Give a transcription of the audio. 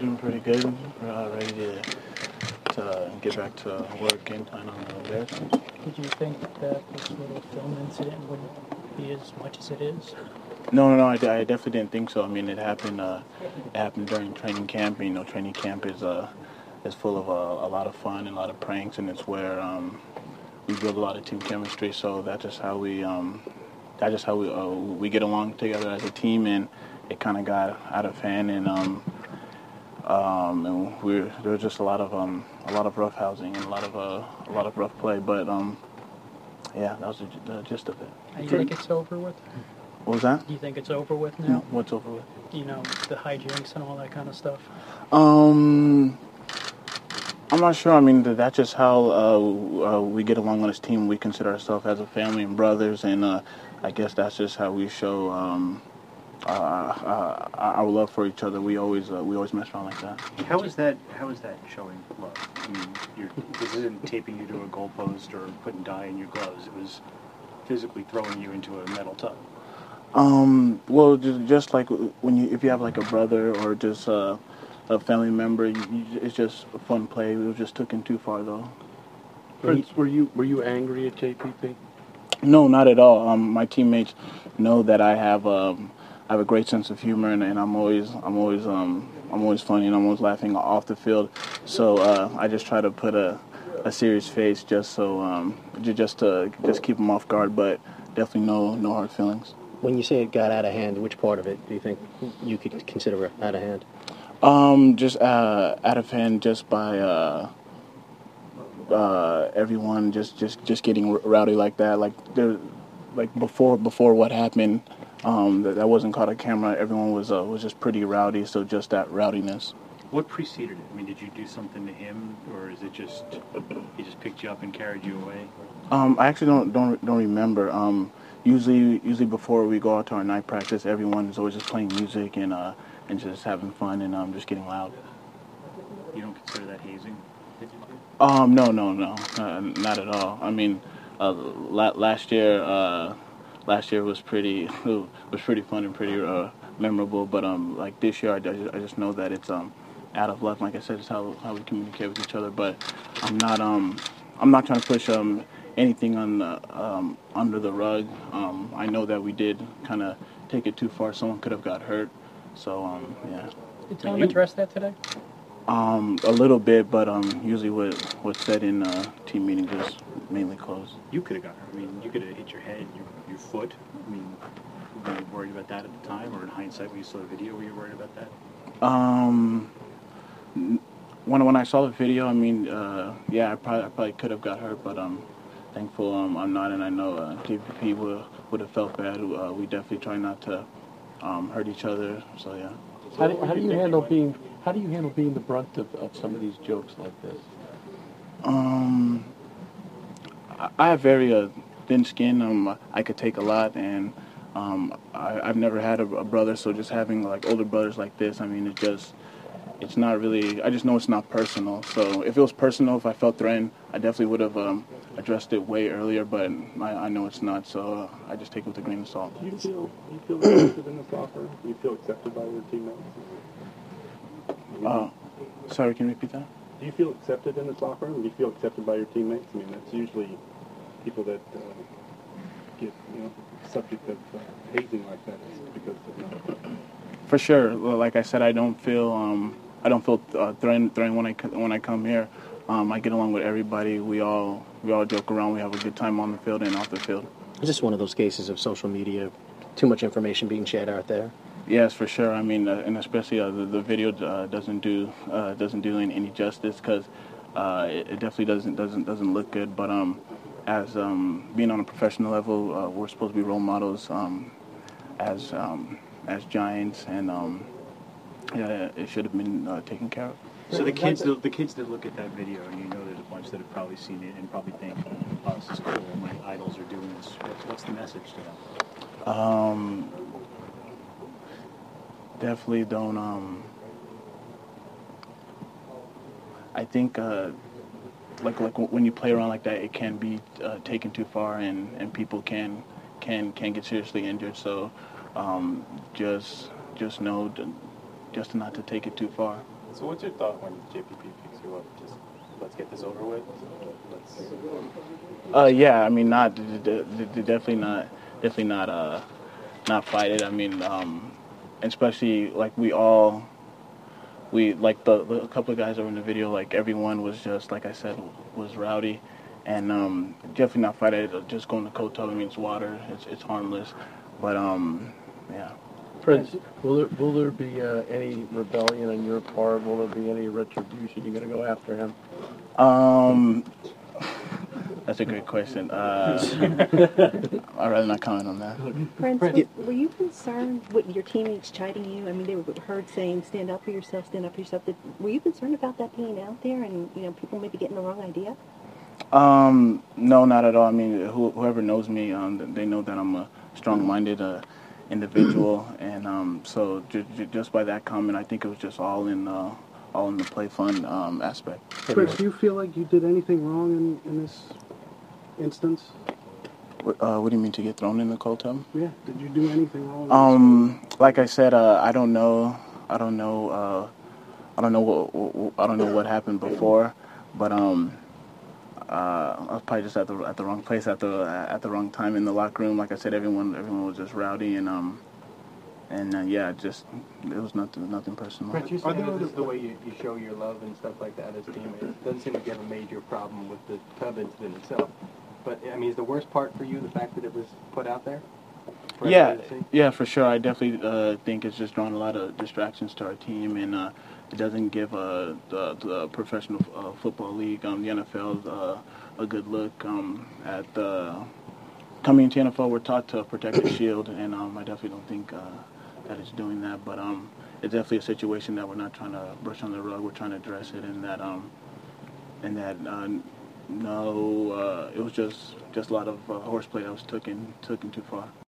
doing pretty good. Ready to get back to work in time on the Bears. Did you think that this little film incident wouldn't be as much as it is? No, I definitely didn't think so. I mean, it happened during training camp. You know, training camp is full of a lot of fun and a lot of pranks, and it's where we build a lot of team chemistry. So that's just how we we get along together as a team, and it kind of got out of hand, and there was just a lot of rough housing and a lot of rough play, but yeah, that was the gist of it. Do you think it's over with? What was that? Do you think it's over with now? What's over with? You know, the hijinks and all that kind of stuff. I'm not sure. I mean, that's just how we get along on this team. We consider ourselves as a family and brothers, and I guess that's just how we show our love for each other. We always mess around like that. How is that showing love? I mean, this isn't taping you to a goalpost or putting dye in your gloves. It was physically throwing you into a metal tub. Well, just like if you have like a brother or just a family member, it's just a fun play. We just took it too far, though. Prince, were you angry at JPP? No, not at all. My teammates know that I have a great sense of humor, and I'm always funny, and I'm always laughing off the field. So I just try to put a serious face just so just to keep them off guard, but definitely no hard feelings. When you say it got out of hand, which part of it do you think you could consider out of hand? Just out of hand, just by everyone just getting rowdy like that. Like before what happened, that wasn't caught on camera. Everyone was just pretty rowdy. So just that rowdiness. What preceded it? I mean, did you do something to him, or is it just he just picked you up and carried you away? I actually don't remember. Usually before we go out to our night practice, everyone is always just playing music and just having fun and just getting loud. You don't consider that hazing? No, not at all. I mean, last year was pretty fun and pretty memorable. But like this year, I just know that it's out of luck. Like I said, it's how we communicate with each other. But I'm not trying to push anything on under the rug. I know that we did kind of take it too far. Someone could have got hurt. So yeah. Did Tom address that today? A little bit, but usually what's said in team meetings is mainly closed. You could have got hurt. I mean, you could have hit your head, your foot. I mean, were you worried about that at the time, or in hindsight, when you saw the video, were you worried about that? When I saw the video, I mean, yeah, I probably could have got hurt, but thankful I'm not, and I know JPP would have felt bad. We definitely try not to hurt each other. So yeah. How do you handle being the brunt of some of these jokes like this? I have very thin skin. I could take a lot, and I've never had a brother, so just having like older brothers like this, I mean, it's not really. I just know it's not personal. So if it was personal, if I felt threatened, I definitely would have addressed it way earlier. But I know it's not, so I just take it with a grain of salt. Do you feel accepted in this locker room? Do you feel accepted by your teammates? Sorry, can you repeat that? Do you feel accepted in this locker room? Do you feel accepted by your teammates? I mean, that's usually people that get subject of hazing like that is because of For sure. Well, like I said, I don't feel threatened when I come here. I get along with everybody. We all joke around. We have a good time on the field and off the field. Is this one of those cases of social media, too much information being shared out there? Yes, for sure. I mean, and especially the video doesn't do any justice because it definitely doesn't look good. But as being on a professional level, we're supposed to be role models as Giants, and yeah, it should have been taken care of. So the kids that look at that video, and you know there's a bunch that have probably seen it and probably think, "Oh, this is cool. My idols are doing this." What's the message to them? Definitely don't. I think like when you play around like that, it can be taken too far, and people can get seriously injured. So just know just not to take it too far. So what's your thought when JPP picks you up? Just let's get this over with. Yeah, I mean, definitely not fight it. I mean, especially like we like the couple of guys that were in the video, like everyone was just, like I said, was rowdy, and definitely not fight it. Just going to cold tub, I mean, it's water, it's harmless, but yeah. Prince, will there be any rebellion on your part? Will there be any retribution? You're going to go after him? That's a great question. I'd rather not comment on that. Prince, were you concerned with your teammates chiding you? I mean, they were heard saying, stand up for yourself, stand up for yourself. Were you concerned about that being out there and, people maybe getting the wrong idea? No, not at all. I mean, whoever knows me, they know that I'm a strong-minded individual, and so just by that comment, I think it was just all in the play fun aspect. Chris, do you feel like you did anything wrong in this instance? What do you mean, to get thrown in the cold tub? Yeah. Did you do anything wrong? Like I said, I don't know what happened before, but I was probably just at the wrong place at the wrong time in the locker room. Like I said, everyone was just rowdy, and yeah, it was nothing personal. Brett, you saying that this is the way you show your love and stuff like that as teammates. It doesn't seem like you have a major problem with the tub incident itself. But, I mean, is the worst part for you the fact that it was put out there? Yeah, for sure. I definitely think it's just drawing a lot of distractions to our team, and it doesn't give the professional football league, the NFL, a good look at coming into NFL. We're taught to protect the shield, and I definitely don't think that it's doing that. But it's definitely a situation that we're not trying to brush on the rug. We're trying to address it, no, it was just a lot of horseplay that was taken too far.